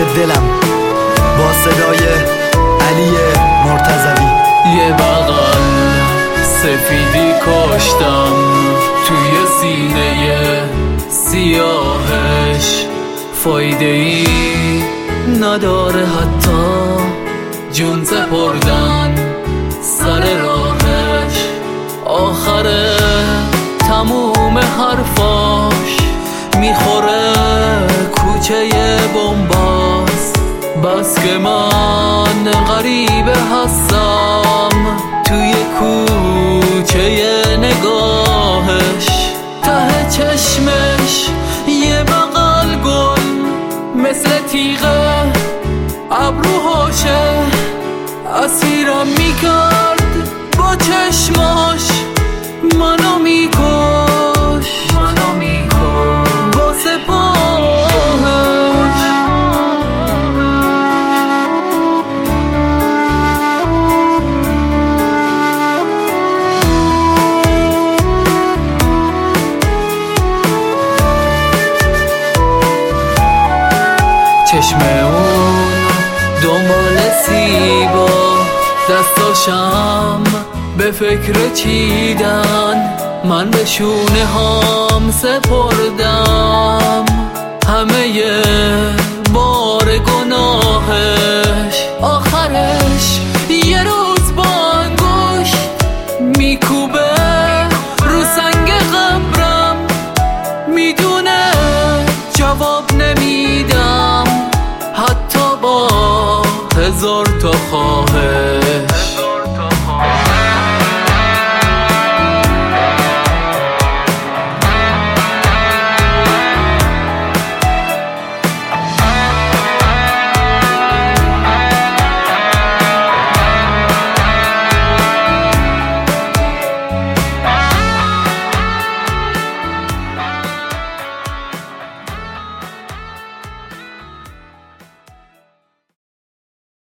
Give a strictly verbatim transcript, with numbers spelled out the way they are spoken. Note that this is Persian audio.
دلم با صدای علی مرتضوی. یه بغل سفیدی کاشتم توی سینه سیاهش، فایده ای نداره حتی جون سپردن سر راهش. آخر تموم حرفاش میخوره کوچه بنباس، بس که من غریبه هستم توی کوچه نگاهش. ته چشمش یه بغل گل مثل تیغه ابروهاشه، اسیرم میکرد با چشماش، منو میکش منو میکش با سپاهش. چشم اون دنبال سیبا، دستاشم به فکر چیدن، من به شونه هام سپردم همه ی بار گناهش. آخرش یه روز با انگشت میکوبه رو سنگ قبرم، میدونه جواب نمیدم حتی با هزار تا خواب.